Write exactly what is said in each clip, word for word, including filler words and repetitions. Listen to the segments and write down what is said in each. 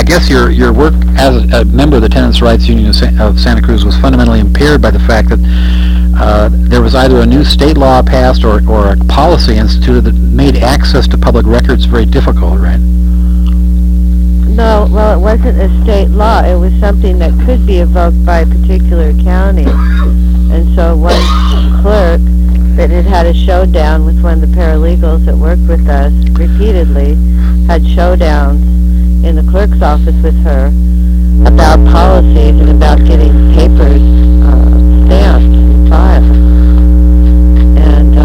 guess your your work as a, a member of the Tenants' Rights Union of, Sa- of Santa Cruz was fundamentally impaired by the fact that uh, there was either a new state law passed or, or a policy instituted that made access to public records very difficult, right? No, well, it wasn't a state law. It was something that could be evoked by a particular county. And so one clerk that had had a showdown with one of the paralegals that worked with us repeatedly had showdowns in the clerk's office with her about policies and about getting papers uh, stamped and filed. And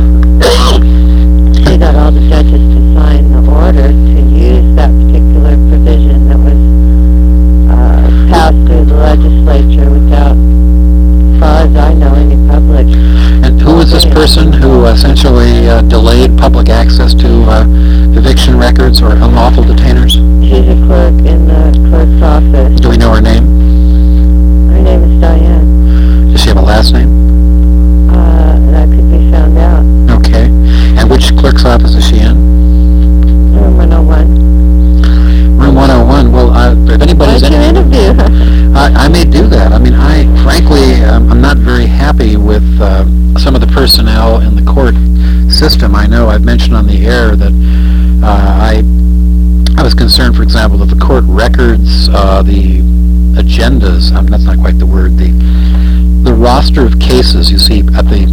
uh, she got all the judges to sign the order to use that particular provision that was uh, passed through the legislature without, as far as I know, any public. And who was this person who essentially uh, delayed public access to uh, eviction records or unlawful detainers? She's a clerk in the clerk's office. Do we know her name? Her name is Diane. Does she have a last name? Uh, that could be found out. Okay. And which clerk's office is she in? Room one oh one. Room one oh one. Well, uh, if anybody's... Why don't you interview? I, I may do that. I mean, I frankly, um, I'm not very happy with uh, some of the personnel in the court system. I know I've mentioned on the air that uh, I I was concerned, for example, that the court records, uh, the agendas, um, that's not quite the word, the the roster of cases you see at the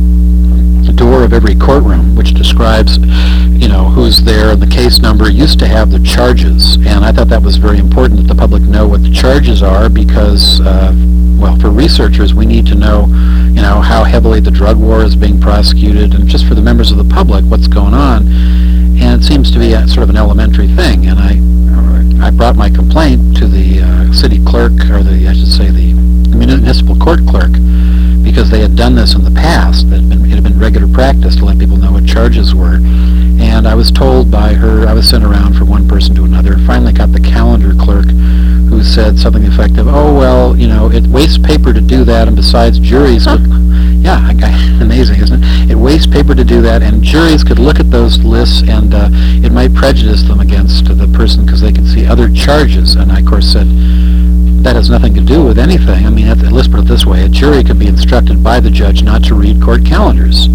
door of every courtroom, which describes, you know, who's there and the case number, used to have the charges. And I thought that was very important that the public know what the charges are because, uh, well, for researchers, we need to know, you know, how heavily the drug war is being prosecuted, and just for the members of the public, what's going on. And it seems to be a, sort of an elementary thing. And I, I brought my complaint to the uh, city clerk, or the, I should say, the municipal court clerk, because they had done this in the past. It had been, it had been regular practice to let people know what charges were. And I was told by her, I was sent around from one person to another, finally got the calendar clerk who said something effective, oh, well, you know, it wastes paper to do that, and besides juries could, yeah, amazing, isn't it? It wastes paper to do that, and juries could look at those lists, and uh, it might prejudice them against the person because they could see other charges. And I, of course, said, that has nothing to do with anything. I mean, let's put it this way. A jury could be instructed by the judge not to read court calendars.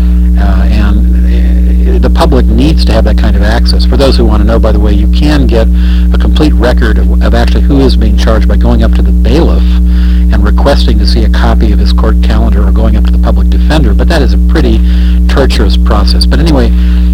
Uh, and uh, the public needs to have that kind of access. For those who want to know, by the way, you can get a complete record of, of actually who is being charged by going up to the bailiff and requesting to see a copy of his court calendar or going up to the public defender. But that is a pretty torturous process. But anyway,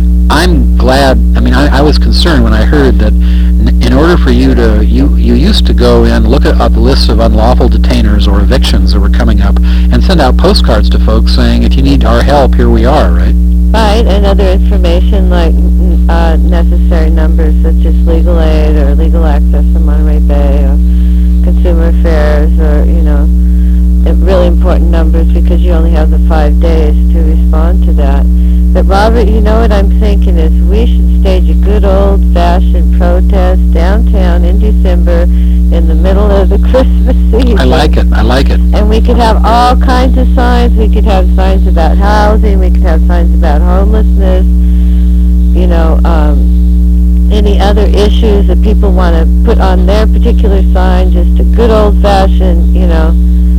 I'm glad, I mean, I, I was concerned when I heard that in order for you to, you, you used to go in, look at uh, the lists of unlawful detainers or evictions that were coming up, and send out postcards to folks saying, if you need our help, here we are, right? Right, and other information like uh, necessary numbers such as legal aid or legal access to Monterey Bay or consumer affairs, or, you know, really important numbers because you only have the five days to respond to that. But Robert, you know what I'm thinking is we should stage a good old-fashioned protest downtown in December in the middle of the Christmas season. I like it. I like it. And we could have all kinds of signs. We could have signs about housing. We could have signs about homelessness. You know, um, any other issues that people want to put on their particular sign. Just a good old-fashioned, you know,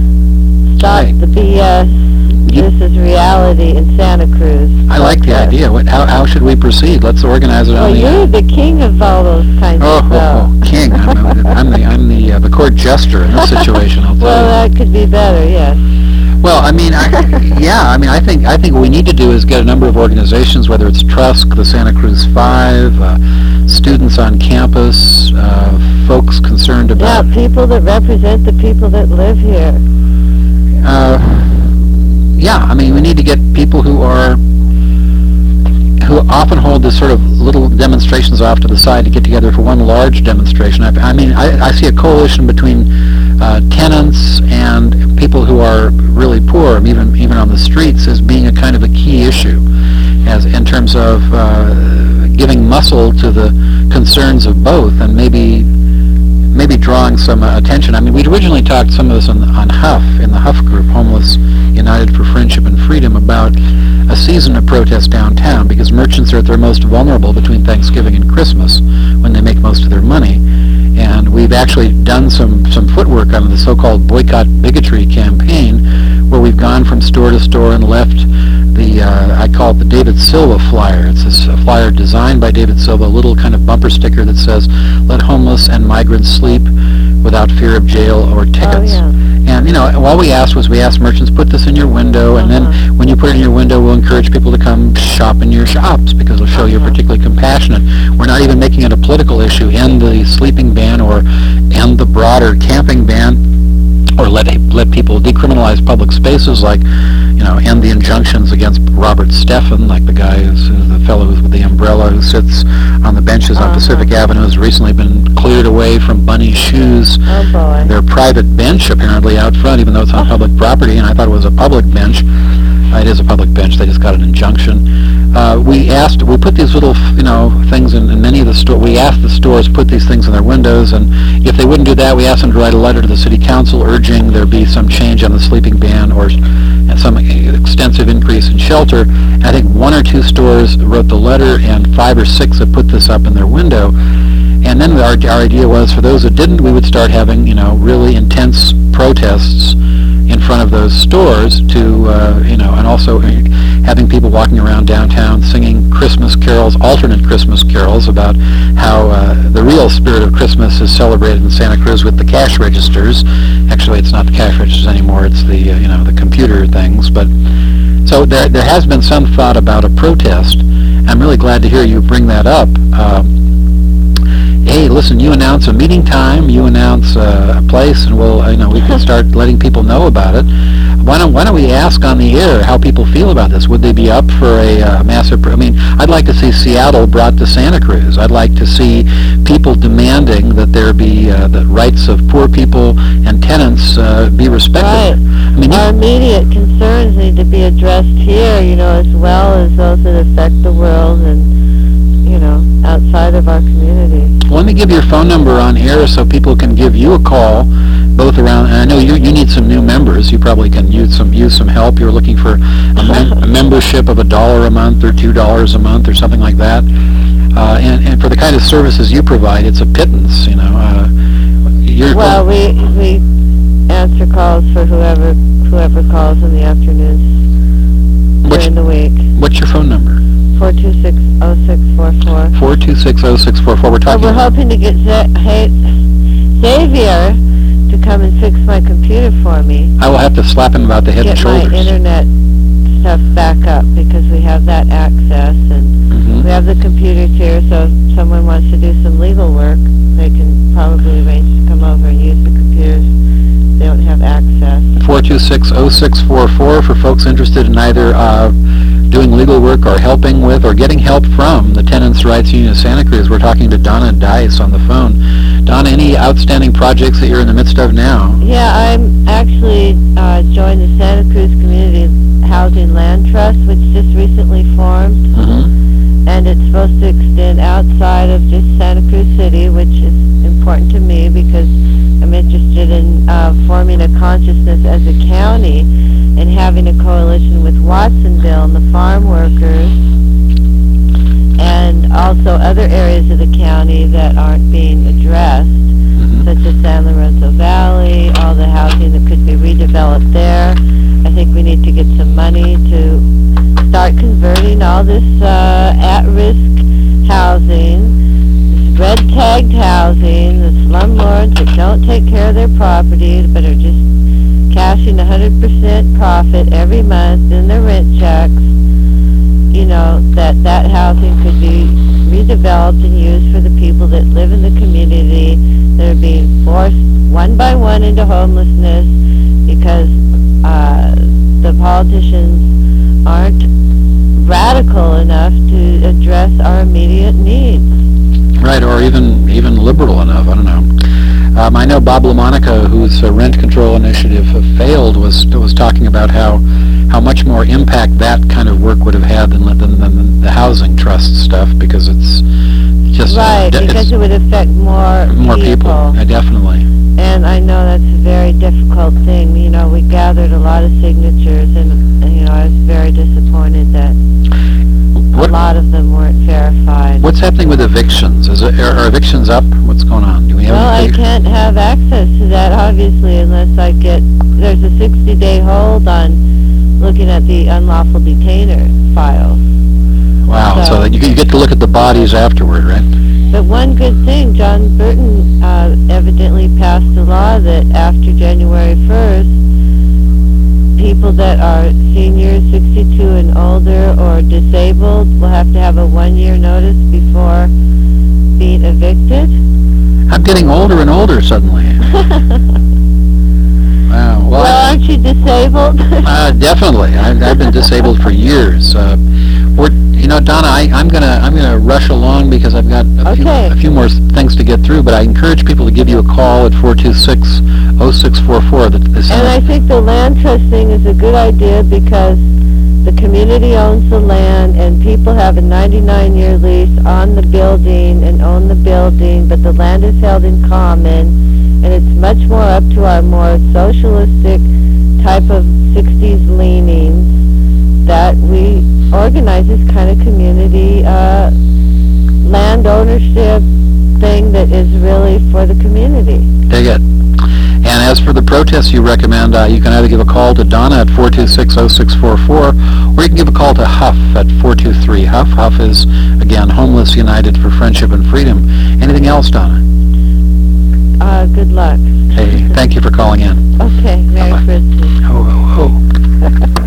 stop Right. the B S. This is reality in Santa Cruz. I like the idea. What, how, how should we proceed? Let's organize it Well, on the... you're the king of all those kinds Oh, of stuff. oh, oh, king. I'm, I'm the, I'm the, uh, the court jester in this situation, I'll tell Well, you. that could be better, yes. Well, I mean, I, yeah, I mean, I think I think what we need to do is get a number of organizations, whether it's TRUSC, the Santa Cruz Five, uh, students on campus, uh, folks concerned about... Yeah, people that represent the people that live here. Uh, yeah, I mean, we need to get people who are, who often hold this sort of little demonstrations off to the side to get together for one large demonstration. I, I mean, I, I see a coalition between uh, tenants and people who are really poor, even even on the streets, as being a kind of a key issue, as in terms of uh, giving muscle to the concerns of both, and maybe maybe drawing some uh, attention. I mean, we'd originally talked some of this on, on Huff, in the Huff group, Homeless United for Friendship and Freedom, about a season of protest downtown, because merchants are at their most vulnerable between Thanksgiving and Christmas, when they make most of their money. And And we've actually done some, some footwork on the so-called boycott bigotry campaign, where we've gone from store to store and left the, uh, I call it the David Silva flyer. It's this a flyer designed by David Silva, a little kind of bumper sticker that says, "Let homeless and migrants sleep without fear of jail or tickets." Oh, yeah. And, you know, all we asked was we asked merchants, put this in your window, and Uh-huh. then when you put it in your window, we'll encourage people to come shop in your shops because it'll show you're Uh-huh. particularly compassionate. We're not even making it a political issue. End the sleeping ban or end the broader camping ban, or let let people decriminalize public spaces, like, you know, end the injunctions against Robert Steffen, like the guy who's the fellow who's with the umbrella who sits on the benches on Uh-huh. Pacific Avenue, has recently been cleared away from Bunny's shoes. Oh, boy. Their private bench apparently out front, even though it's on public property, and I thought it was a public bench. Uh, it is a public bench. They just got an injunction. Uh, we asked, we put these little, you know, things in, in many of the stores. We asked the stores put these things in their windows, and if they wouldn't do that, we asked them to write a letter to the city council urging there be some change on the sleeping ban or and some extensive increase in shelter. And I think one or two stores wrote the letter, and five or six have put this up in their window. And then our, our idea was, for those that didn't, we would start having, you know, really intense protests in front of those stores to, uh, you know, and also having people walking around downtown singing Christmas carols, alternate Christmas carols, about how uh, the real spirit of Christmas is celebrated in Santa Cruz with the cash registers. Actually, it's not the cash registers anymore; it's the, uh, you know, the computer things. But so there, there has been some thought about a protest. I'm really glad to hear you bring that up. Um, Hey, listen, you announce a meeting time, you announce uh, a place, and we'll, you know, we can start letting people know about it. Why don't, why don't we ask on the air how people feel about this? Would they be up for a uh, massive, I mean, I'd like to see Seattle brought to Santa Cruz. I'd like to see people demanding that there be, uh, the rights of poor people and tenants uh, be respected. Right. I mean, Our you, immediate concerns need to be addressed here, you know, as well as those that affect the world and, you know, outside of our community. let me give your phone number on air so people can give you a call, both around, and I know you, you need some new members. You probably can use some use some help. You're looking for a, mem- a membership of a dollar a month or two dollars a month or something like that. Uh, and, and for the kind of services you provide, it's a pittance, you know. Uh, you're, Well, we we answer calls for whoever whoever calls in the afternoons Which- during the week. What's your phone number? four two six, oh six four four. four two six, oh six four four. We're But talking we're about... hoping to get Z- hey, Xavier to come and fix my computer for me. I will have to slap him about the head and Get my shoulders. internet stuff back up because we have that access and Mhm. we have the computers here, so if someone wants to do some legal work, they can probably arrange to come over and use the computers. They don't have access. four two six, oh six four four for folks interested in either uh, doing legal work or helping with or getting help from the Tenants' Rights Union of Santa Cruz. We're talking to Donna Dice on the phone. Donna, any outstanding projects that you're in the midst of now? Yeah, I'm actually uh, joined the Santa Cruz Community Housing Land Trust, which just recently formed, Mm-hmm. and it's supposed to extend outside of just Santa Cruz City, which is important to me because I'm interested in uh, forming a consciousness as a county and having a coalition with Watsonville and the farm workers and also other areas of the county that aren't being addressed, Mm-hmm. such as San Lorenzo Valley, all the housing that could be redeveloped there. I think we need to get some money to start converting all this uh, at-risk housing, this red-tagged housing, the slumlords that don't take care of their property but are just cashing one hundred percent profit every month in their rent checks. You know, that that housing could be redeveloped and used for the people that live in the community that are being forced one by one into homelessness because uh, the politicians aren't radical enough to address our immediate needs. Right, or even even liberal enough. I don't know. Um, I know Bob LaMonica, whose uh, rent control initiative uh, failed, was was talking about how how much more impact that kind of work would have had than than, than the housing trust stuff, because it's just Right, de- because it's it would affect more, more people. people. Uh, definitely. And I know that's a very difficult thing. You know, we gathered a lot of signatures, and, and you know, I was very disappointed that What lot of them weren't verified. What's happening with evictions? Is it, are, are evictions up? What's going on? Do we have Well, I any figures? can't have access to that, obviously, unless I get, there's a sixty-day hold on looking at the unlawful detainer files. Wow, so, so- that you, you get to look at the bodies afterward, right? But one good thing, John Burton uh, evidently passed a law that after January first, people that are seniors, sixty-two and older, or disabled will have to have a one-year notice before being evicted. I'm getting older and older suddenly. Wow. Well, Well, aren't you disabled? uh, definitely. I've, I've been disabled for years. Uh, we're, you know, Donna, I, I'm gonna I'm gonna rush along because I've got a, few, Okay. a few more things to get through. But I encourage people to give you a call at four two six, oh six four four. The, the And I think the land trust thing is a good idea because the community owns the land and people have a ninety-nine year lease on the building and own the building, but the land is held in common, and it's much more up to our more socialistic type of sixties leanings that we organize this kind of community uh, land ownership thing that is really for the community. Dig it. And as for the protests you recommend, uh, you can either give a call to Donna at four two six, oh six four four, or you can give a call to Huff at four two three. Huff. Huff is, again, Homeless United for Friendship and Freedom. Anything else, Donna? Uh, good luck. Hey, thank you for calling in. Okay, Merry Bye-bye. Christmas. Ho, ho, ho.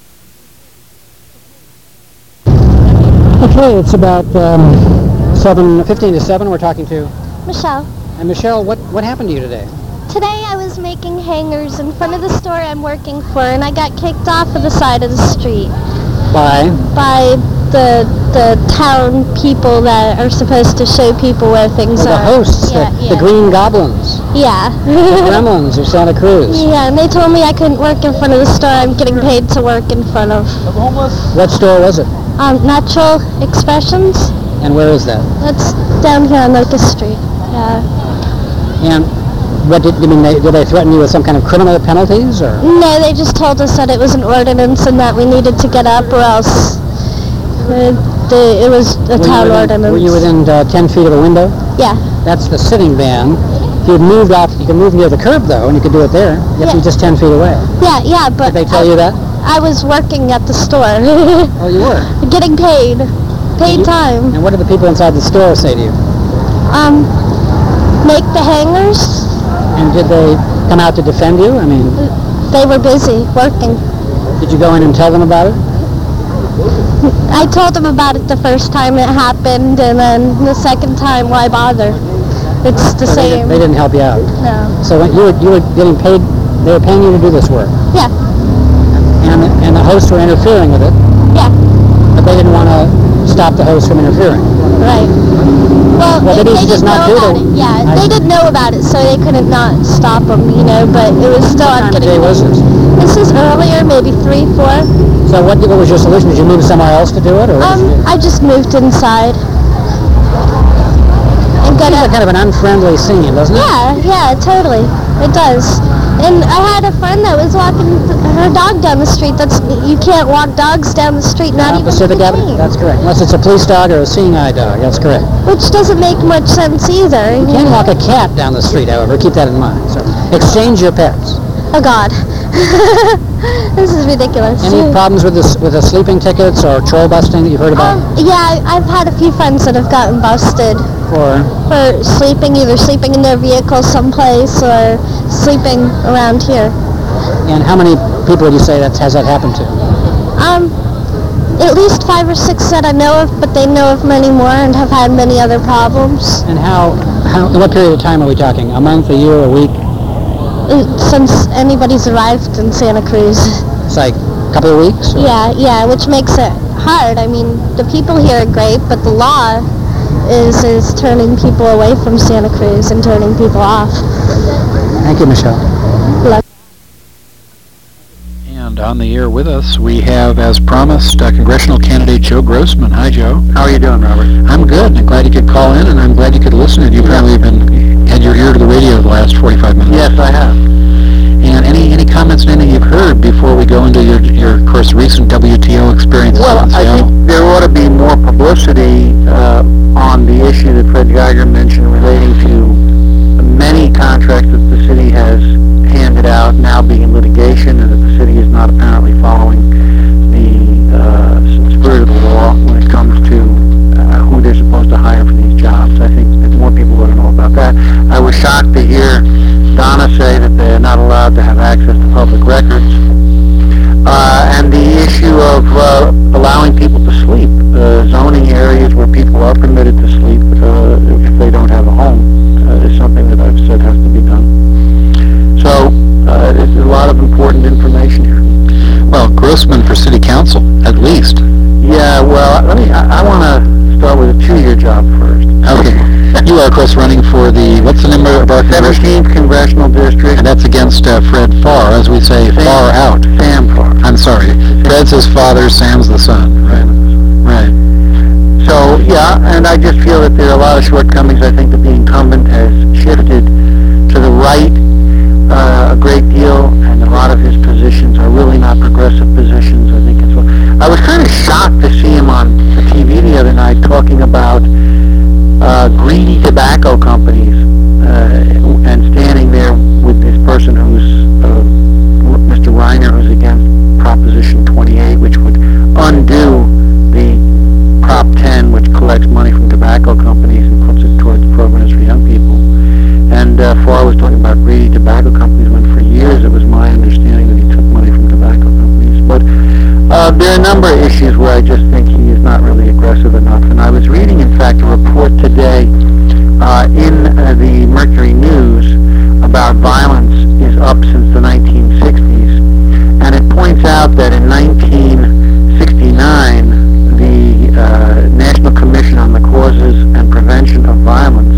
Okay, it's about um, seven fifteen to seven. We're talking to. Michelle. And Michelle, what, what happened to you today? Today I was making hangers in front of the store I'm working for, and I got kicked off of the side of the street By? by the the town people that are supposed to show people where things Well, the are. hosts, Yeah, the, yeah. the Green Goblins, Yeah. the Gremlins of Santa Cruz. Yeah, and they told me I couldn't work in front of the store I'm getting paid to work in front of. What store was it? Um, Natural Expressions. And where is that? That's down here on Locust Street. Yeah. And what did, I mean, they, did they threaten you with some kind of criminal penalties, or? No, they just told us that it was an ordinance and that we needed to get up or else uh, the, it was a Were you town within- ordinance. Were you within uh, ten feet of a window? Yeah. That's the sitting ban. If you had moved off, you could move near the curb, though, and you could do it there. You have to be Yeah. just ten feet away. Yeah, yeah, but Did they tell I, you that? I was working at the store. Oh, you were? Getting paid. Paid You- time. And what did the people inside the store say to you? Um, make the hangers. And did they come out to defend you? I mean, They were busy working. did you go in and tell them about it? I told them about it the first time it happened, and then the second time, why bother? It's the So they, same. didn't, they didn't help you out. No. So when you were you were getting paid, they were paying you to do this work, Yeah. and and the hosts were interfering with it, Yeah. but they didn't want to stop the hosts from interfering. Right. Well, Well, they, maybe they you just didn't not know do about it. it. Yeah, I- they didn't know about it, so they couldn't not stop them, you know. But it was still What I'm time of getting. day was this? This is earlier, maybe three, four. So what, what was your solution? Did you move somewhere else to do it, or what did you Um, do? I just moved inside. And got Seems a, like kind of an unfriendly scene, doesn't it? yeah, yeah, totally. It does. And I had a friend that was walking th- her dog down the street. That's you can't walk dogs down the street, not Uh, even Pacific with a Avenue? cane. That's correct. Unless it's a police dog or a seeing eye dog. That's correct. Which doesn't make much sense either. You can't walk a cat down the street, however. Keep that in mind. So exchange your pets. Oh God. This is ridiculous. Any problems with this with the sleeping tickets or troll busting that you've heard about? Um, yeah, I, I've had a few friends that have gotten busted Or for sleeping, either sleeping in their vehicle someplace or sleeping around here. and how many people would you say that has that happened to? Um, at least five or six that I know of, but they know of many more and have had many other problems And how how in what period of time are we talking? A month, a year, a week? uh, since anybody's arrived in Santa Cruz. It's like a couple of weeks? or- Yeah, yeah, which makes it hard. I mean, the people here are great, but the law is is turning people away from Santa Cruz and turning people off. Thank you, Michelle. And on the air with us, we have, as promised, uh, congressional candidate Joe Grossman. Hi, Joe. How are you doing, Robert? I'm good. I'm glad you could call in, and I'm glad you could listen. And you probably have been had your ear to the radio the last forty-five minutes. Yes, I have. And any any comments on anything you've heard before we go into your your of course recent W T O experience? Well, in I Seattle? think there ought to be more publicity uh, on the issue that Fred Geiger mentioned relating to many contracts that the city has handed out now being in litigation, and that the city is not apparently following the uh, spirit of the law when it comes to uh, who they're supposed to hire for these jobs. I think that more people ought to know about that. I was shocked to hear Donna say that they're not allowed to have access to public records. Uh, and the issue of uh, allowing people to sleep, uh, zoning areas where people are permitted to sleep uh, if they don't have a home, uh, is something that I've said has to be done. So uh, there's a lot of important information here. Well, Grossman for city council, at least. Yeah, well, let me. I, I want to start with a two-year job first. Okay. You are, of course, running for the, what's the number of our seventeenth Congressional District. And that's against uh, Fred Farr, as we say, Sam, far out. Sam Farr. I'm sorry. Fred's his father, Sam's the son. Right. Right. So, yeah, and I just feel that there are a lot of shortcomings. I think that the incumbent has shifted to the right uh, a great deal, and a lot of his positions are really not progressive positions. I think it's. I was kind of shocked to see him on the T V the other night talking about uh, greedy tobacco companies, uh, and standing there with this person who's uh, Mister Reiner, who's against Proposition twenty-eight, which would undo the Prop ten, which collects money from tobacco companies and puts it towards programs for young people. And uh, Farr was talking about greedy tobacco companies when for years it was my understanding that he took money from tobacco companies. But uh, there are a number of issues where I just think he is not really aggressive enough. And I was reading, in fact, a report today uh, in uh, the Mercury News about violence is up since the nineteen sixties. And it points out that in nineteen sixty-nine, the uh, National Commission on the Causes and Prevention of Violence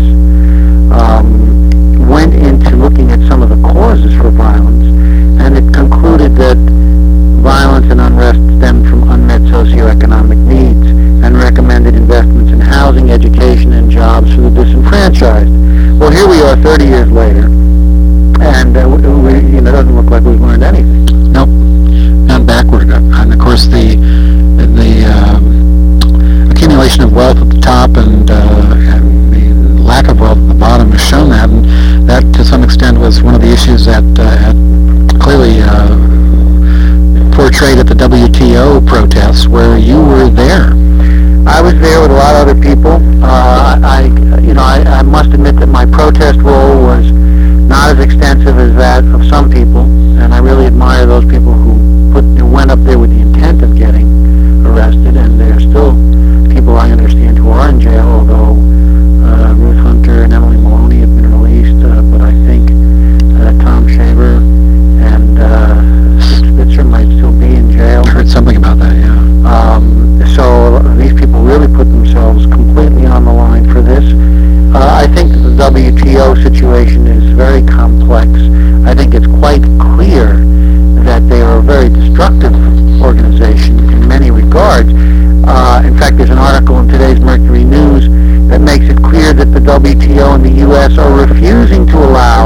um, went into looking at some of the causes for violence, and it concluded that violence and unrest stemmed from unmet socioeconomic needs, and recommended investments in housing, education, and jobs for the disenfranchised. Well, here we are thirty years later, and uh, we, you know, it doesn't look like we've learned anything. Nope. Gone backward. And of course, the the um, accumulation of wealth at the top and, uh, and the lack of wealth at the bottom has shown that, and that to some extent was one of the issues that uh, had clearly uh, portrayed at the W T O protests, where you were there. I was there with a lot of other people. Uh, I, you know, I, I must admit that my protest role was not as extensive as that of some people, and I really admire those people who put, who went up there with the intent of getting arrested, and there are still people I understand who are in jail, although uh, Ruth Hunter and Emily Maloney have been released, uh, but I think uh, Tom Shaver and uh, Spitzer might still be in jail. I heard something about that, yeah. Um, so these people really put themselves completely on the line for this. Uh, I think that the W T O situation is very complex. I think it's quite clear that they are a very destructive organization in many regards. Uh, in fact, there's an article in today's Mercury News that makes it clear that the W T O and the U S are refusing to allow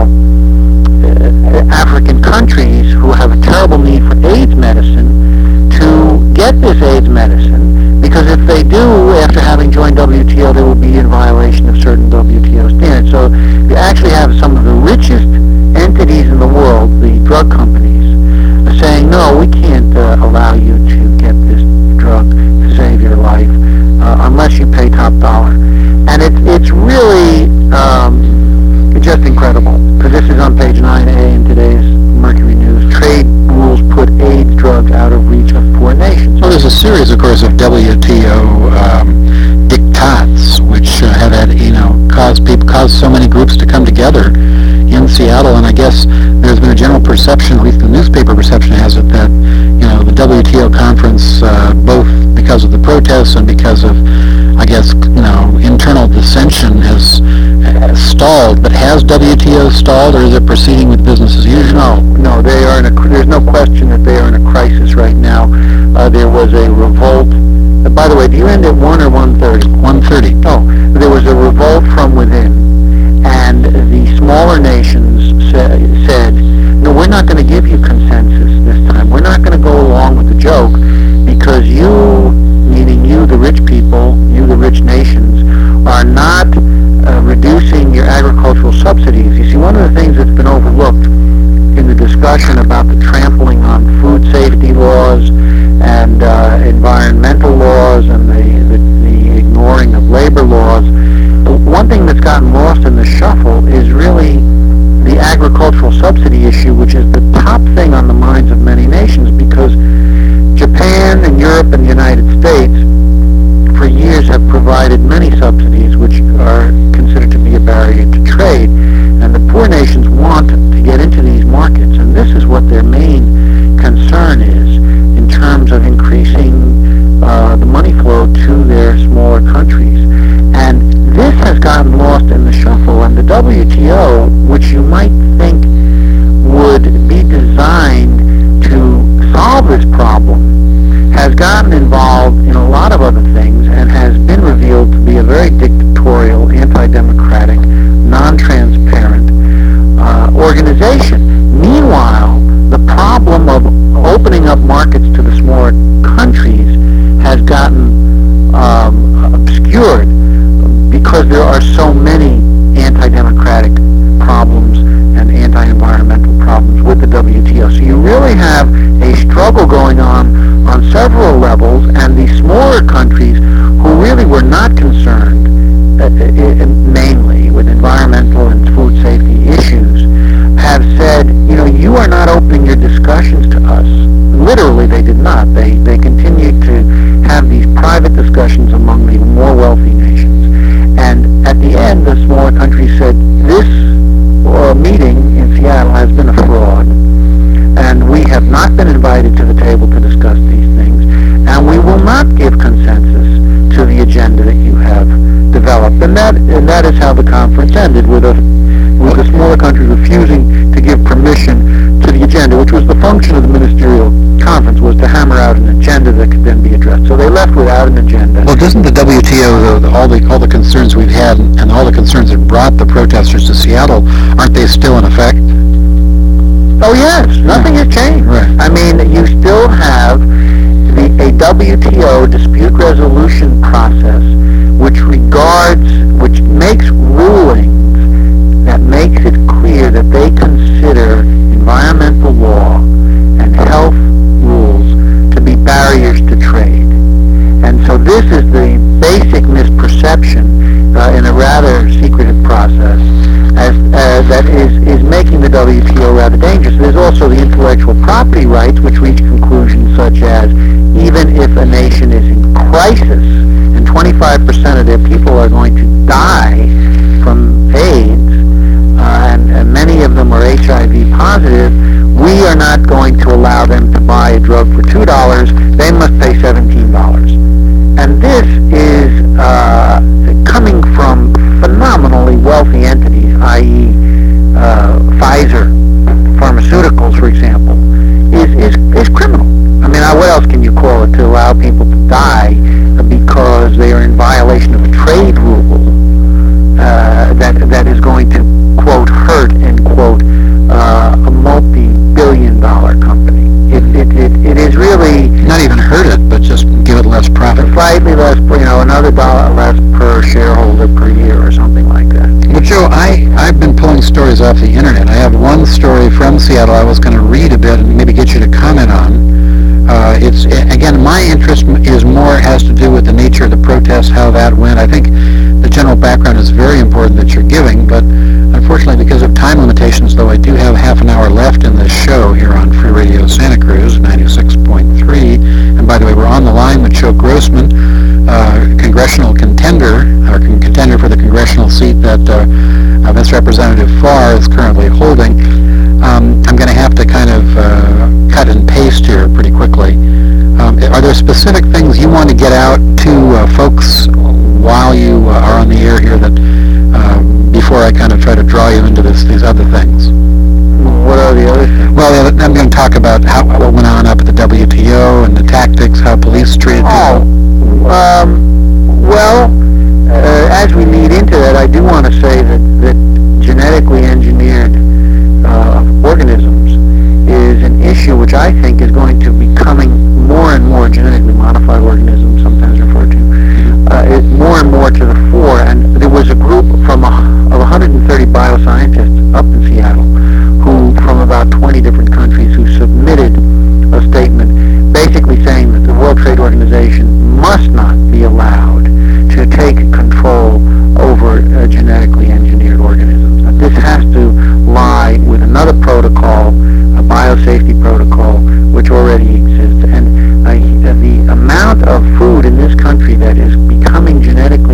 uh, African countries who have a terrible need for AIDS medicine to get this AIDS medicine, because if they do, after having joined W T O, they will be in violation of certain W T O standards. So you actually have some of the richest entities in the world, the drug companies, saying, no, we can't uh, allow you to get this drug to save your life uh, unless you pay top dollar. And it's it's really um, just incredible, because this is on page nine A in today's Mercury News. Trade rules put AIDS drugs out of reach of poor nations. Well, there's a series, of course, of W T O um, diktats, which uh, have had, you know, caused people, caused so many groups to come together in Seattle, and I guess there's been a general perception, at least the newspaper perception has it, that, you know, the W T O conference, uh, both because of the protests and because of, I guess, you know, internal dissension, has, has stalled. But has W T O stalled, or is it proceeding with business as usual? No, no, they are in a, there's no question that they are in a crisis right now. Uh, there was a revolt. Uh, by the way, do you end at one or one thirty? one thirty. Oh, there was a revolt from within, and the smaller nations sa- said, no, we're not going to give you consensus this time. We're not going to go along with the joke, because you, meaning you, the rich people, you provided many subsidies which are considered to be a barrier to trade. And the poor nations want to get into these markets, and this is what their main concern is in terms of increasing uh, the money flow to their smaller countries. And this has gotten lost in the shuffle, and the W T O, which you might think would be designed to solve this problem, has gotten involved in a lot of other things and has been revealed to be a very dictatorial, anti-democratic, non-transparent uh, organization. Meanwhile, the problem of opening up markets to the smaller countries has gotten um, obscured because there are so many anti-democratic problems and anti-environmental problems with the W T O. So you really have a struggle going on on several levels, and these smaller countries who really were not concerned uh, mainly with environmental and food safety issues have said, you know, you are not opening your discussions to us. Literally, they did not. They, they continued to have these private discussions among the more wealthy nations. And at the end, the smaller countries said, this uh, meeting in Seattle has been a fraud, and we have not been invited to the table to discuss these things, and we will not give consensus to the agenda that you have developed. And that, and that is how the conference ended, with a with the smaller countries refusing to give permission to the agenda, which was the function of the ministerial conference, was to hammer out an agenda that could then be addressed. So they left without an agenda. Well, doesn't the W T O, though, the, all the all the concerns we've had and, and all the concerns that brought the protesters to Seattle, aren't they still in effect? Oh yes, nothing has changed. Right. I mean, you still have the, a W T O dispute resolution process which regards, which makes rulings that makes it clear that they consider environmental law and health rules to be barriers to trade. And so this is the basic misperception uh, in a rather secretive process as, uh, that is, is making the W T O rather dangerous. There's also the intellectual property rights, which reach conclusions such as even if a nation is in crisis and twenty-five percent of their people are going to die from AIDS, uh, and, and many of them are H I V positive, we are not going to allow them to buy a drug for two dollars. They must pay seventeen dollars. And this is uh, coming from phenomenally wealthy entities, that is, uh, Pfizer Pharmaceuticals, for example, is, is, is criminal. I mean, what else can you call it, to allow people to die because they are in violation of a trade rule uh, that that is going to, quote, hurt, end quote, uh, a multi-billion dollar company. It, it, it, it is really... Not even hurt it, but just give it less profit. Slightly less, you know, another dollar less per shareholder per year or something like that. Well, Joe, I, I've been pulling stories off the internet. I have one story from Seattle I was going to read a bit and maybe get you to comment on. Uh, it's, again, my interest is more, has to do with the nature of the protests, how that went. I think the general background is very important that you're giving, but unfortunately, because of time limitations, though I do have half an hour left in this show here on Free Radio Santa Cruz, ninety-six point three. And by the way, we're on the line with Joe Grossman, uh, congressional contender, or con- contender for the congressional seat that uh, uh, Vice Representative Farr is currently holding. Um, I'm going to have to kind of uh, cut and paste here pretty quickly. Um, are there specific things you want to get out to uh, folks while you uh, are on the air here that, um, before I kind of try to draw you into this, these other things? What are the other things? Well, I'm going to talk about how, what went on up at the W T O and the tactics, how police treated Oh, people. um, well, uh, as we lead into that, I do want to say that, that genetically engineered uh, organisms is an issue which I think is going to be coming more and more, genetically modified organisms, sometimes referred to, uh, is more and more to the fore. And there was a group from a, of one hundred thirty bioscientists up in Seattle who, from about twenty different countries, who submitted a statement basically saying that the World Trade Organization must not be allowed to take control over uh, genetically engineered organisms. Now, this has to lie with another protocol, a biosafety protocol, which already exists. And uh, the amount of food in this country that is becoming genetically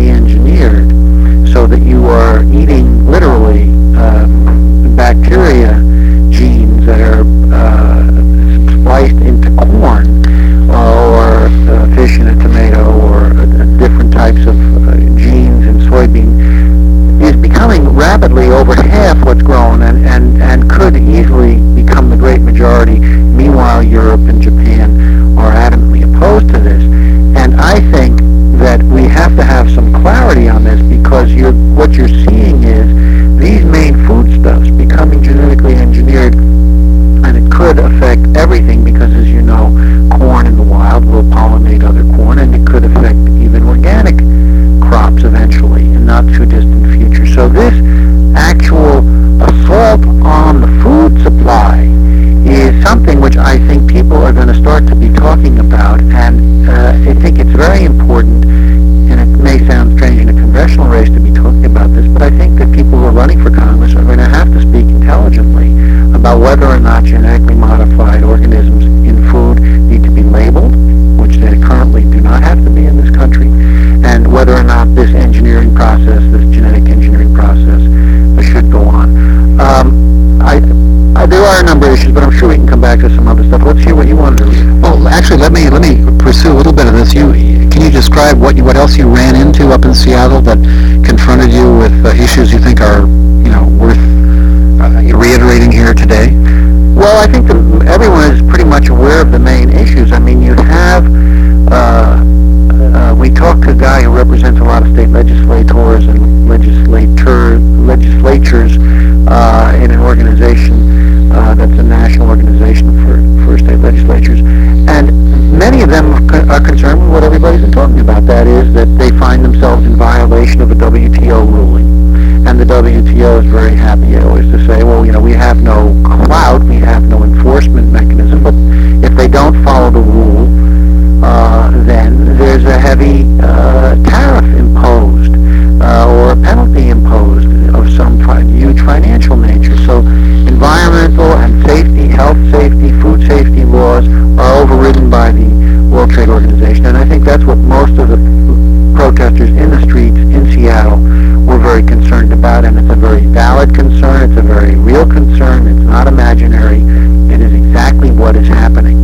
else you ran into up in Seattle that confronted you with uh, issues you think are, you know, worth uh, reiterating here today? Well, I think the, everyone is pretty much aware of the main issues. I mean, you have, uh, uh, we talked to a guy who represents a lot of state legislators and legislator, legislatures uh, in an organization uh, that's a national organization for, for state legislatures. And many of them are concerned with what everybody's been talking about. That is that they find themselves in violation of a W T O ruling. And the W T O is very happy always to say, well, you know, we have no clout, we have no enforcement mechanism, but if they don't follow the rule, uh, then there's a heavy uh, tariff imposed uh, or a penalty imposed of some fi- huge financial nature. So environmental and safety, health safety, food safety laws are overridden by the World Trade Organization, and I think that's what most of the protesters in the streets in Seattle were very concerned about, and it's a very valid concern, it's a very real concern, it's not imaginary, it is exactly what is happening.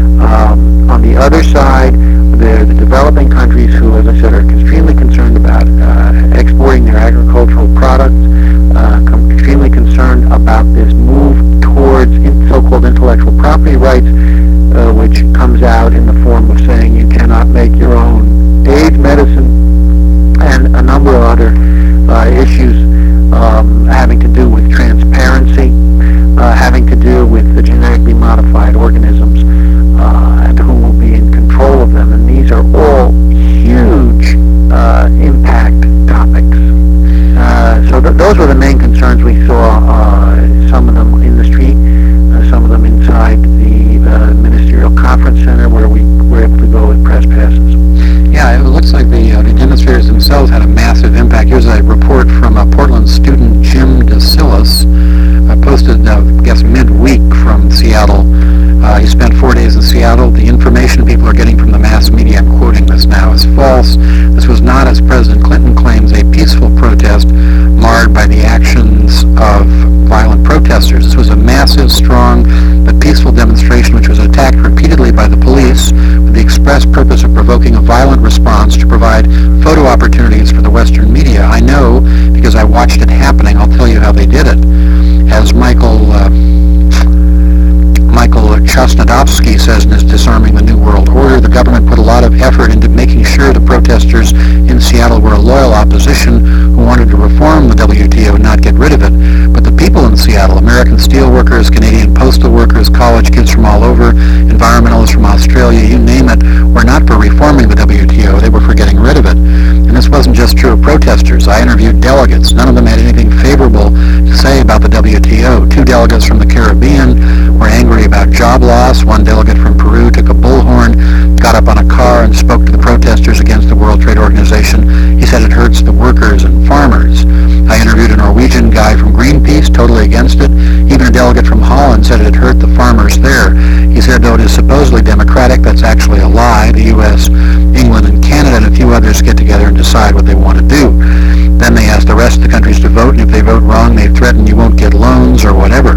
Um, on the other side, there are the developing countries who, as I said, are extremely concerned about uh, exporting their agricultural products, uh, com- extremely concerned about this move towards in so-called intellectual property rights, uh, which comes out in the form of saying you cannot make your own AIDS medicine and a number of other uh, issues um, having to do with transparency, uh, having to do with the genetically modified organisms uh, and who will be in control of them. And these are all huge uh, impact topics. Uh, so th- those were the main concerns we saw, uh, some of them in the street, uh, some of them inside the uh, Ministerial Conference Center where we were able to go with press passes. Yeah, it looks like the, uh, the demonstrators themselves had a massive impact. Here's a report from a Portland student, Jim DeSillis, uh, posted, uh, I guess, midweek from Seattle. Uh, he spent four days in Seattle. The information people are getting from the mass media, I'm quoting this now, is false. This was not, as President Clinton claims, a peaceful protest marred by the actions of violent protesters. This was a massive, strong, but peaceful demonstration which was attacked repeatedly by the police with the express purpose of provoking a violent response to provide photo opportunities for the Western media. I know because I watched it happening. I'll tell you how they did it. As Michael uh, Michael Chasnodowski says in his Disarming the New World Order, the government put a lot of effort into making sure the protesters in Seattle were a loyal opposition who wanted to reform the W T O and not get rid of it. But the people in Seattle, American steelworkers, Canadian postal workers, college kids from all over, environmentalists from Australia, you name it, were not for reforming the W T O, they were for getting rid of it. And this wasn't just true of protesters. I interviewed delegates. None of them had anything favorable to say about the W T O. Two delegates from the Caribbean were angry about job loss. One delegate from Peru took a bullhorn, got up on a car, and spoke to the protesters against the World Trade Organization. He said it hurts the workers and farmers. I interviewed a Norwegian guy from Greenpeace, totally against it. Even a delegate from Holland said it hurt the farmers there. He said, though it is supposedly democratic, that's actually a lie. The U S, England, and Canada and a few others get together and decide what they want to do. Then they ask the rest of the countries to vote, and if they vote wrong, they threaten you won't get loans or whatever.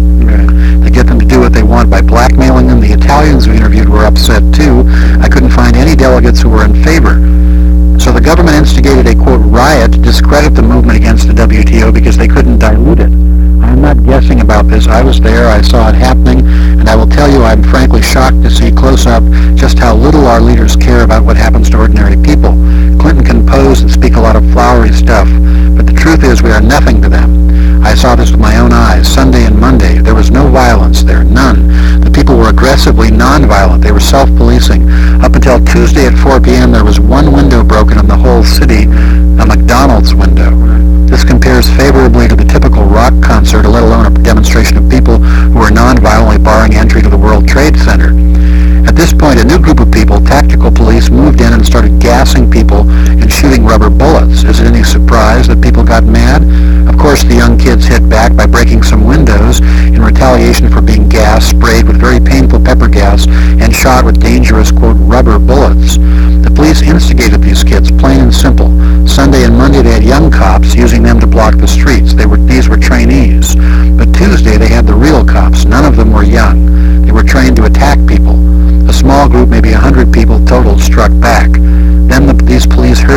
They get them to do what they want by blackmailing them. The Italians we interviewed were upset too. I couldn't find any delegates who were in favor. So the government instigated a, quote, riot to discredit the movement against the W T O because they couldn't dilute it. I'm not guessing about this. I was there, I saw it happening, and I will tell you I'm frankly shocked to see close up just how little our leaders care about what happens to ordinary people. Clinton can pose and speak a lot of flowery stuff, but the truth is we are nothing to them. I saw this with my own eyes, Sunday and Monday. There was no violence there, none. The people were aggressively nonviolent. They were self-policing. Up until Tuesday at four p.m., there was one window broken in the whole city, a McDonald's window. This compares favorably to the typical rock concert, let alone a demonstration of people who were nonviolently barring entry to the World Trade Center. At this point, a new group of people, tactical police, moved in and started gassing people and shooting rubber bullets. Is it any surprise that people got mad? Of course, the young kids hit back by breaking some windows in retaliation for being gassed, sprayed with very painful pepper gas, and shot with dangerous, quote, rubber bullets. The police instigated these kids, plain and simple. Sunday and Monday they had young cops, using them to block the streets. They were These were trainees. But Tuesday they had the real cops. None of them were young. They were trained to attack people. A small group, maybe a hundred people total, struck back. Then the, these police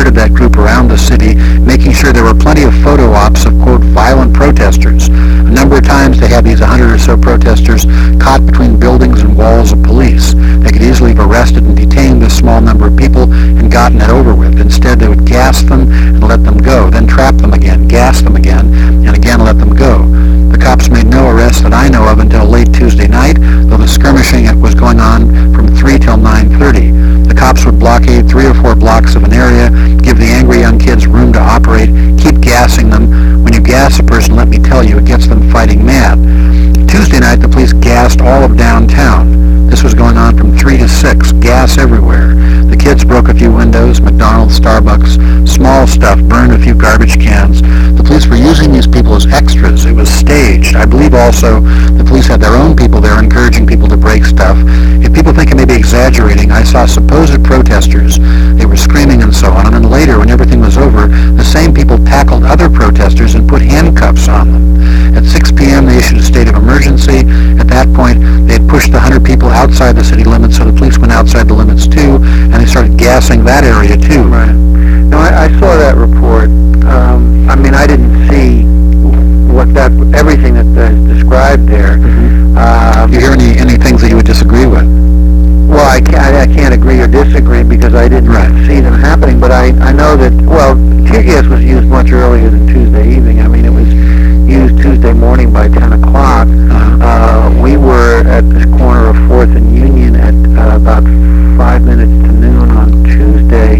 monitored that group around the city, making sure there were plenty of photo ops of, quote, violent protesters. A number of times they had these one hundred or so protesters caught between buildings and walls of police. They could easily have arrested and detained this small number of people and gotten it over with. Instead, they would gas them and let them go, then trap them again, gas them again, and again let them go. The cops made no arrests that I know of until late Tuesday night, though the skirmishing was going on from three till nine thirty. The cops would blockade three or four blocks of an area, give the angry young kids room to operate, keep gassing them. When you gas a person, let me tell you, it gets them fighting mad. Tuesday night, the police gassed all of downtown. This was going on from three to six, gas everywhere. The kids broke a few windows, McDonald's, Starbucks, small stuff, burned a few garbage cans. The police were using these people as extras. It was staged. I believe also the police had their own people there encouraging people to break stuff. If people think I may be exaggerating, I saw supposed protesters. They were screaming and so on. And then later, when everything was over, the same people tackled other protesters and put handcuffs on them. At six p.m., they issued a state of emergency. At that point, they had pushed the one hundred people outside the city limits, so the police went outside the limits too, and they started gassing that area too. Right. No, I, I saw that report. Um, I mean, I didn't see what that everything that is described there. Mm-hmm. Um, you hear any any things that you would disagree with? Well, I can't, I can't agree or disagree because I didn't right. see them happening, but I, I know that, well, tear gas was used much earlier than Tuesday evening. I mean, it was used Tuesday morning by ten o'clock. Uh-huh. Uh, we were at the corner of fourth and Union at uh, about five minutes to noon on Tuesday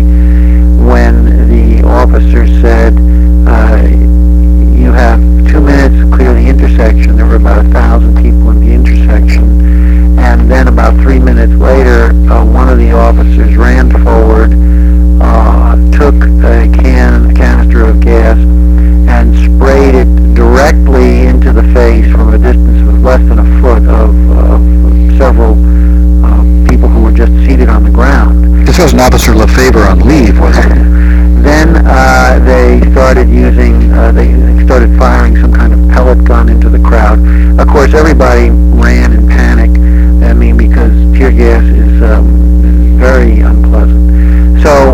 when the officer said, uh, you have two minutes to clear the intersection. There were about a thousand people in the intersection. And then about three minutes later, uh, one of the officers ran forward, uh, took a can, a canister of gas, and sprayed it directly into the face from a distance of less than a foot of, of several uh, people who were just seated on the ground. This was an Officer Lefevre on leave, wasn't it? Then uh, they started using, uh, they started firing some kind of pellet gun into the crowd. Of course, everybody ran in panic. I mean, because tear gas is um, very unpleasant. So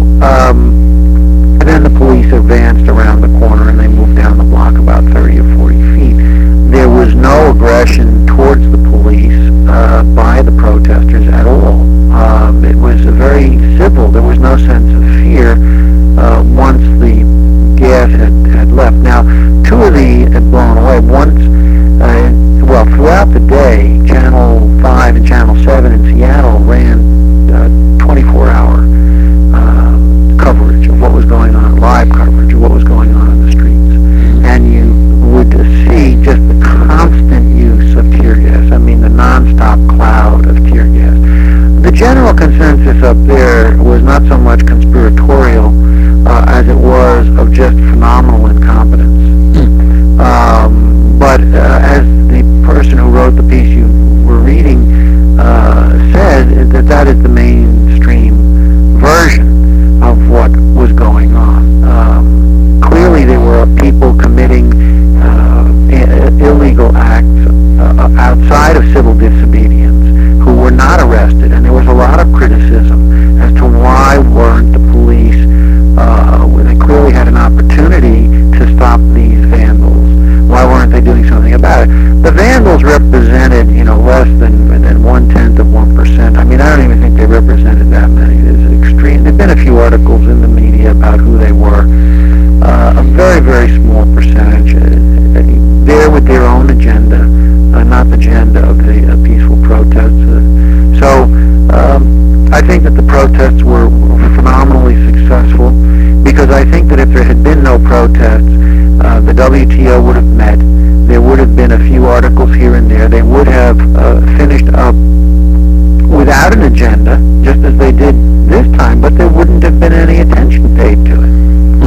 um, then the police advanced around the corner and they moved down the block about thirty or forty feet. There was no aggression towards the police uh, by the protesters at all. Um, it was a very civil. There was no sense of fear uh, once the gas had, had left. Now, two of the had blown away. Once, uh, well, throughout the day, Channel five and Channel seven in Seattle ran uh, twenty-four hour uh, coverage of what was going on, live coverage of what was going on in the streets. And you would see just the constant use of tear gas. I mean, the nonstop cloud of tear gas. The general consensus up there was not so much conspiratorial uh, as it was of just phenomenal incompetence. Mm. Um, but uh, as the person who wrote the piece you were reading uh, said, that that is the mainstream version of what was going on. Um, clearly there were people committing uh, I- illegal acts uh, outside of civil disobedience who were not arrested, and there was a lot of criticism as to why weren't the police, uh, they clearly had an opportunity to stop these vandals. Why weren't they doing something about it? The vandals represented, you know, less than than one tenth of one percent. I mean, I don't even think they represented that many. It's extreme. There've been a few articles in the media about who they were. Uh, a very, very small percentage. Uh, there with their own agenda, uh, not the agenda of the uh, peaceful protests. Uh, so, um, I think that the protests were phenomenally successful because I think that if there had been no protests, Uh, the W T O would have met. There would have been a few articles here and there. They would have uh, finished up without an agenda, just as they did this time, but there wouldn't have been any attention paid to it.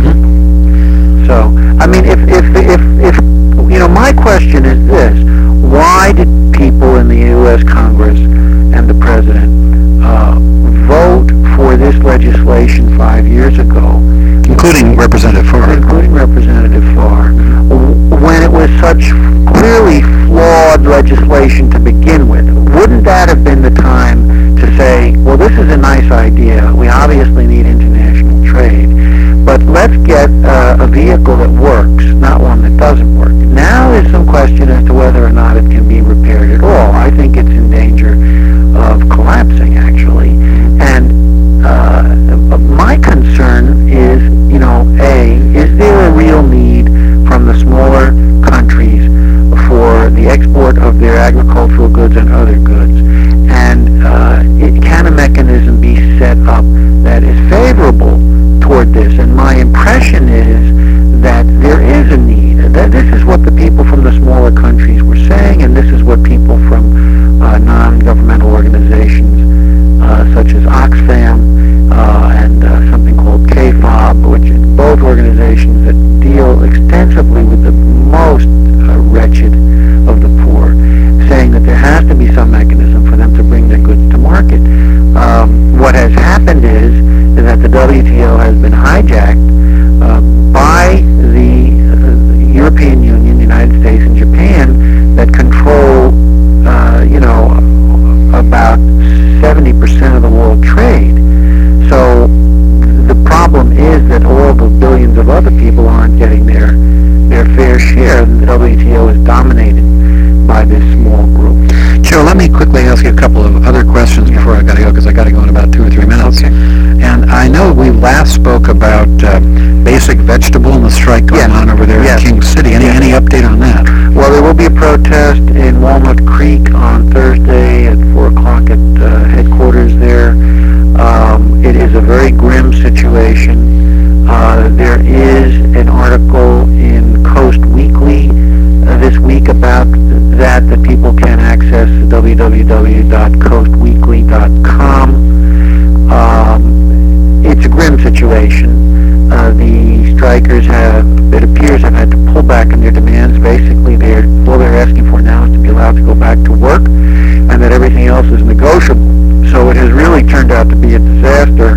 Mm-hmm. So, I mean, if, if, if, if, you know, my question is this: why did people in the U S Congress and the President uh, vote for this legislation five years ago? Including Representative Farr. Including Representative Farr, when it was such clearly flawed legislation to begin with. Wouldn't that have been the time to say, well, this is a nice idea. We obviously need international trade, let's get uh, a vehicle that works, not one that doesn't work. Now there's some question as to whether or not it can be repaired at all. I think it's in danger of collapsing, actually. And uh, my concern is, you know, A, is there a real need from the smaller countries for the export of their agricultural goods and other goods? And uh, it, can a mechanism be set up that is favorable toward this? And my impression is that there is a need. That this is what the people from the smaller countries were saying, and this is what people from uh, non-governmental organizations uh, such as Oxfam uh, and uh, something called K F O B, which are both organizations that deal extensively with the most uh, wretched of the poor, saying that there has to be some mechanism for them to bring their goods to market. Um, what has happened is, is that the W T O has been hijacked uh, by the, uh, the European Union, the United States, and Japan that control, uh, you know, about seventy percent of the world trade. So the problem is that all the billions of other people aren't getting their their fair share. The W T O is dominated by this small group. Joe, let me quickly ask you a couple of other questions before I got to go, because I got to go in about two or three minutes. Okay. And I know we last spoke about uh, Basic Vegetable and the strike going Yes. on over there Yes. in King City. Any Yes. any update on that? Well, there will be a protest in Walnut Creek on Thursday at four o'clock at uh, headquarters there. Um, it is a very grim situation. Uh, there is an article in Coast Weekly uh, this week about that that people can access at w w w dot coast weekly dot com. Um, it's a grim situation. Uh, the strikers have, it appears, have had to pull back on their demands. Basically, they're, all they're asking for now is to be allowed to go back to work, and that everything else is negotiable. So it has really turned out to be a disaster,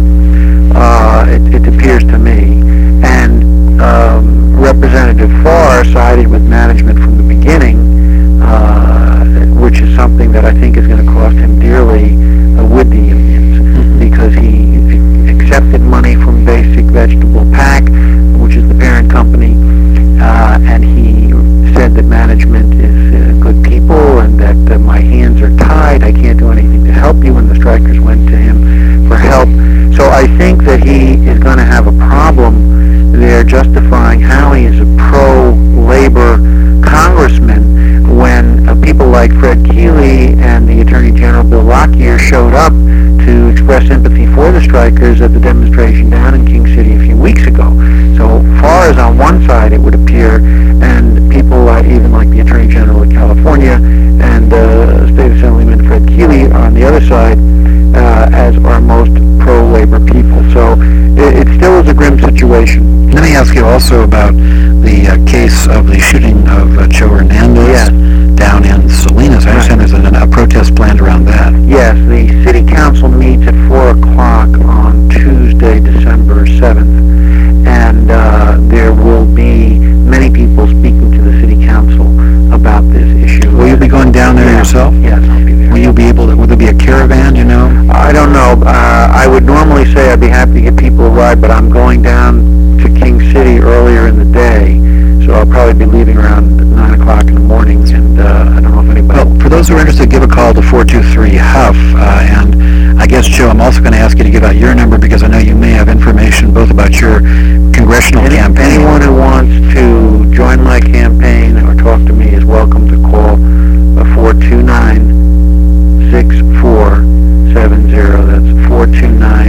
uh, it, it appears to me. And um, Representative Farr sided with management from the beginning, uh, which is something that I think is going to cost him dearly uh, with the unions, because he accepted money from Basic Vegetable Pack, which is the parent company, uh, and he said that management is uh, good people and that uh, my hands are tied, I can't do anything to help you, and the strikers went to him for help. So I think that he is going to have a problem there justifying how he is a pro-labor congressman when uh, people like Fred Keeley and the Attorney General Bill Lockyer showed up to express sympathy for the strikers at the demonstration down in King City a few weeks ago. So far as on one side it would appear, and people uh, even like the Attorney General of California and uh, State Assemblyman Fred Keeley on the other side uh, as our most pro-labor people. So it, it still is a grim situation. Let me ask you also about the uh, case of the shooting of uh, Joe Hernandez Yes. down in Salinas. I understand there's a, a protest planned around that. Yes, the City Council meets at four o'clock on Tuesday, December seventh, and uh, there will be many people speaking to the City Council about this issue. Will you be going down there Yeah. yourself? Yes, I'll be there. Will you be able to, will there be a caravan, you know? I don't know. Uh, I would normally say I'd be happy to get people a ride, but I'm going down to King City earlier in the day, so I'll probably be leaving around nine o'clock in the morning, and uh, I don't know if anybody... Well, for those who are interested, give a call to four two three Huff, uh, and I guess, Joe, I'm also going to ask you to give out your number, because I know you may have information both about your congressional Any, campaign. Anyone who wants to join my campaign or talk to me is welcome to call uh, four two nine, six four seven zero. That's four two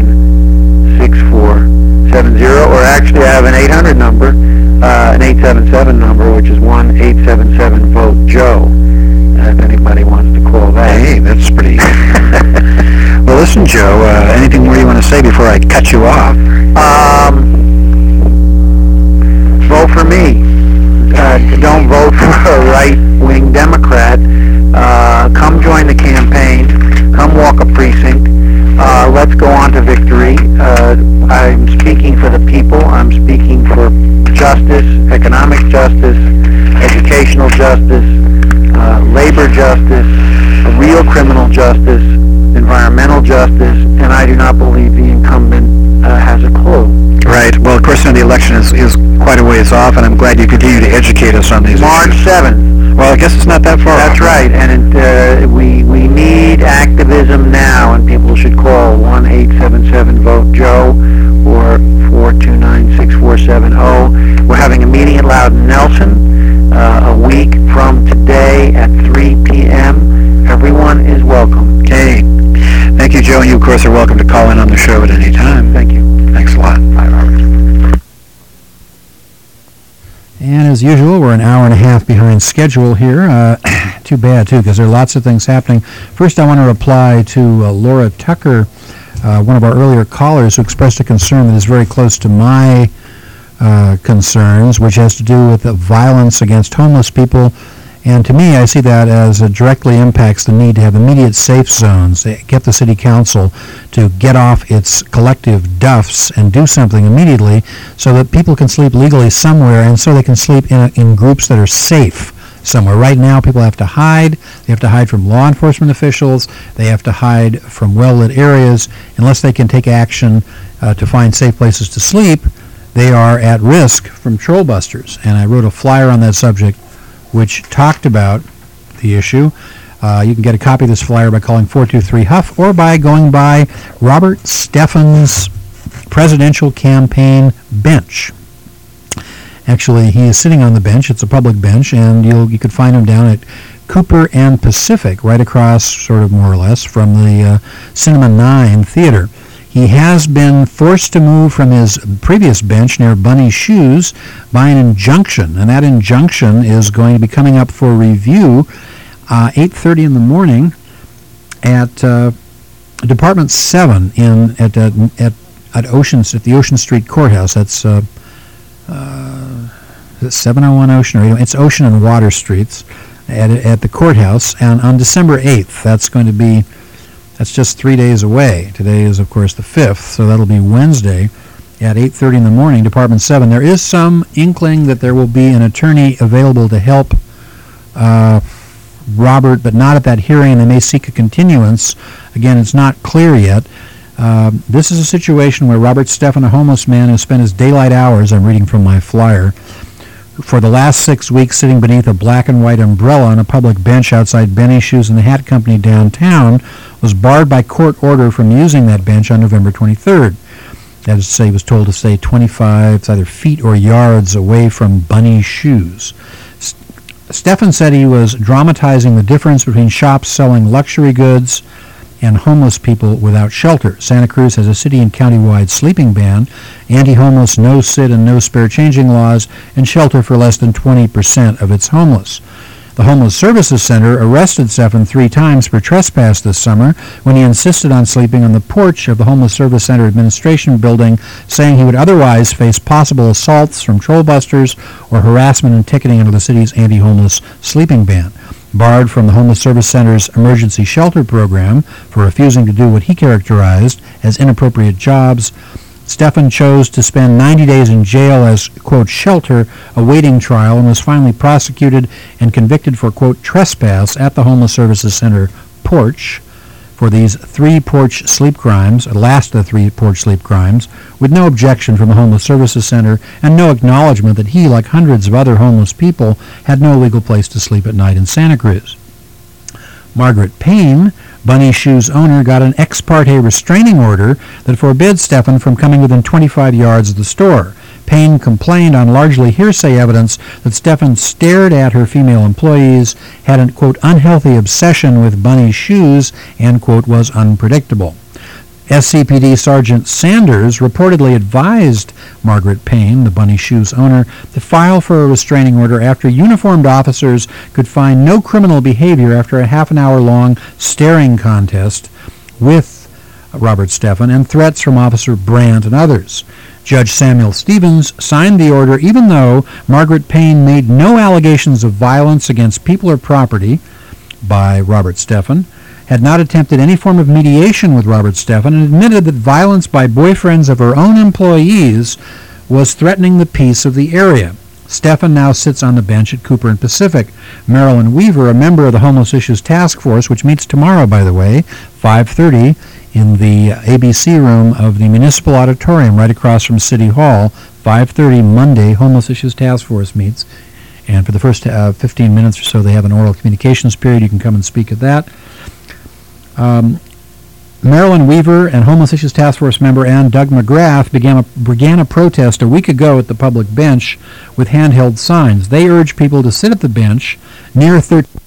nine, six four seven zero. Or actually, I have an eight hundred number, uh, an eight seven seven number, which is one eight seven seven vote Joe. Uh, if anybody wants to call that. Hey, that's pretty... Well, listen, Joe, uh, anything more you want to say before I cut you off? Um, vote for me. Uh, don't vote for a right-wing Democrat. Uh, come join the campaign. Come walk a precinct. Uh, let's go on to victory. Uh, I'm speaking for the people. I'm speaking for justice, economic justice, educational justice, uh, labor justice, real criminal justice, environmental justice, and I do not believe the incumbent uh, has a clue. Right. Well, of course, you know, the election is, is quite a ways off, and I'm glad you continue to educate us on these March issues. seventh. Well, I guess it's not that far That's off. right, and it, uh, we we need activism now, and people should call one eight seven seven vote Joe or four two nine six four seven zero. We're having a meeting at Loudon Nelson uh, a week from today at three p.m. Everyone is welcome. Okay. Thank you, Joe. And you, of course, are welcome to call in on the show at any time. Thank you. Thanks a lot. Bye, Robert. And as usual, we're an hour and a half behind schedule here. Uh, too bad, too, because there are lots of things happening. First, I want to reply to uh, Laura Tucker, uh, one of our earlier callers, who expressed a concern that is very close to my uh, concerns, which has to do with the violence against homeless people. And to me, I see that as it directly impacts the need to have immediate safe zones, to get the city council to get off its collective duffs and do something immediately so that people can sleep legally somewhere and so they can sleep in, a, in groups that are safe somewhere. Right now, people have to hide. They have to hide from law enforcement officials. They have to hide from well-lit areas. Unless they can take action uh, to find safe places to sleep, they are at risk from troll busters. And I wrote a flyer on that subject which talked about the issue. Uh, you can get a copy of this flyer by calling four two three Huff or by going by Robert Steffen's presidential campaign bench. Actually, he is sitting on the bench. It's a public bench, and you'll, you could find him down at Cooper and Pacific, right across, sort of more or less, from the uh, Cinema nine Theater. He has been forced to move from his previous bench near Bunny Shoes by an injunction, and that injunction is going to be coming up for review uh, eight thirty in the morning at uh, Department seven in at uh, at at Oceans at the Ocean Street Courthouse. That's uh, uh, is it seven oh one Ocean or it's Ocean and Water Streets at at the courthouse, and on December eighth, that's going to be. That's just three days away. Today is, of course, the fifth, so that'll be Wednesday at eight thirty in the morning, Department seven. There is some inkling that there will be an attorney available to help uh, Robert, but not at that hearing. They may seek a continuance. Again, it's not clear yet. Uh, this is a situation where Robert Steffen, a homeless man who spent his daylight hours, I'm reading from my flyer, for the last six weeks sitting beneath a black and white umbrella on a public bench outside Benny Shoes and the Hat Company downtown, was barred by court order from using that bench on November twenty-third. That is to say, he was told to stay twenty-five, it's either feet or yards away from Bunny Shoes. S- Steffen said he was dramatizing the difference between shops selling luxury goods and homeless people without shelter. Santa Cruz has a city and county-wide sleeping ban, anti-homeless no-sit and no-spare changing laws, and shelter for less than twenty percent of its homeless. The Homeless Services Center arrested Steffen three times for trespass this summer when he insisted on sleeping on the porch of the Homeless Service Center Administration Building, saying he would otherwise face possible assaults from trollbusters or harassment and ticketing under the city's anti-homeless sleeping ban. Barred from the Homeless Service Center's emergency shelter program for refusing to do what he characterized as inappropriate jobs, Steffen chose to spend ninety days in jail as, quote, shelter, awaiting trial, and was finally prosecuted and convicted for, quote, trespass at the Homeless Services Center porch for these three porch sleep crimes, at last the three porch sleep crimes, with no objection from the Homeless Services Center and no acknowledgement that he, like hundreds of other homeless people, had no legal place to sleep at night in Santa Cruz. Margaret Payne, Bunny Shoes owner, got an ex parte restraining order that forbids Steffen from coming within twenty-five yards of the store. Payne complained on largely hearsay evidence that Steffen stared at her female employees, had an, quote, unhealthy obsession with Bunny Shoes, and, quote, was unpredictable. S C P D Sergeant Sanders reportedly advised Margaret Payne, the Bunny Shoes owner, to file for a restraining order after uniformed officers could find no criminal behavior after a half an hour long staring contest with Robert Steffen and threats from Officer Brandt and others. Judge Samuel Stevens signed the order even though Margaret Payne made no allegations of violence against people or property by Robert Steffen, had not attempted any form of mediation with Robert Steffen, and admitted that violence by boyfriends of her own employees was threatening the peace of the area. Steffen now sits on the bench at Cooper and Pacific. Marilyn Weaver, a member of the Homeless Issues Task Force, which meets tomorrow, by the way, five thirty, in the A B C room of the Municipal Auditorium right across from City Hall, five thirty Monday, Homeless Issues Task Force meets. And for the first uh, fifteen minutes or so, they have an oral communications period. You can come and speak at that. Um, Marilyn Weaver and Homeless Issues Task Force member Ann Doug McGrath began a, began a protest a week ago at the public bench with handheld signs. They urged people to sit at the bench near thirteen